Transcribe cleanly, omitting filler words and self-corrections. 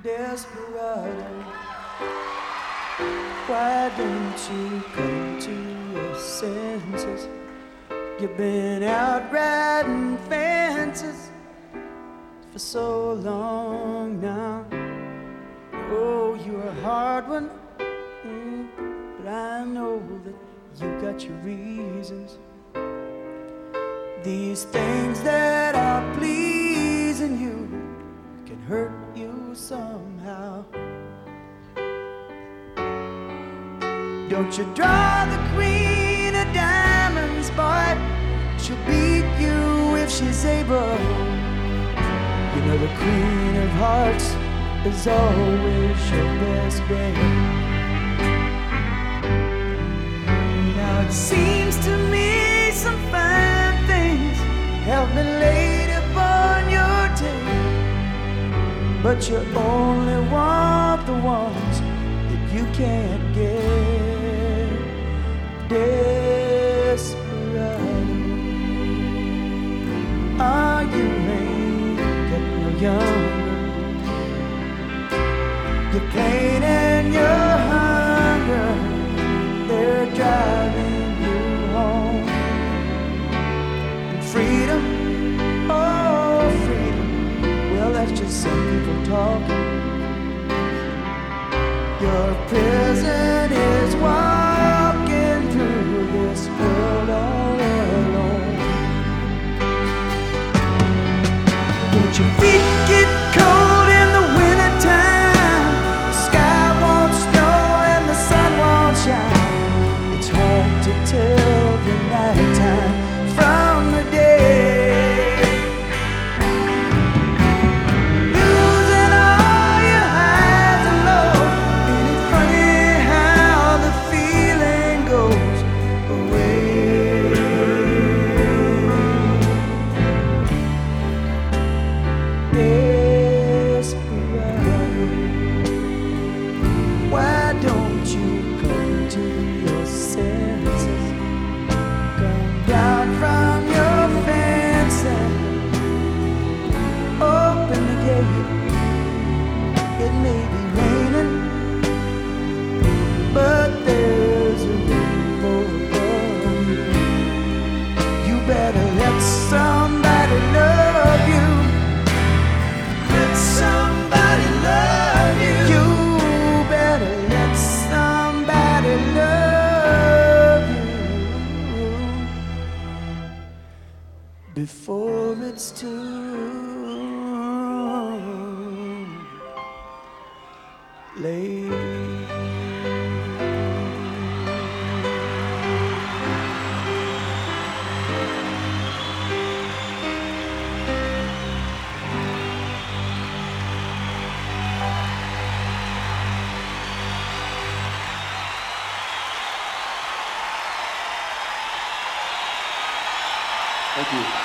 Desperado, why don't you come to your senses? You've been out riding fences for so long now. Oh, you're a hard one, but I know that you got your reasons. These things that are pleasing you can hurt you somehow. Don't you draw the queen of diamonds, boy. She'll beat you if she's able. You know the queen of hearts is always your best bet. Now it seems to me some fine things have been laid upon your table, but you only want the ones that you can't get. Desperado, oh, you ain't getting no younger. Your pain and your hunger, they're driving you home. And freedom, oh freedom, well that's just some people talking. Your prison is walking through this world all alone. Don't your feet get cold in the wintertime? The sky won't snow and the sun won't shine. It's hard to tell the nighttime from the day. Losing all your highs and lows, ain't it funny how the feeling goes away? Desperado, why don't you come to your senses? Come down from your fence and open the gate. It may be raining, but there's a rainbow above you. You better let somebody love you. Let somebody love you. You better let somebody love you before it's too late. Thank you.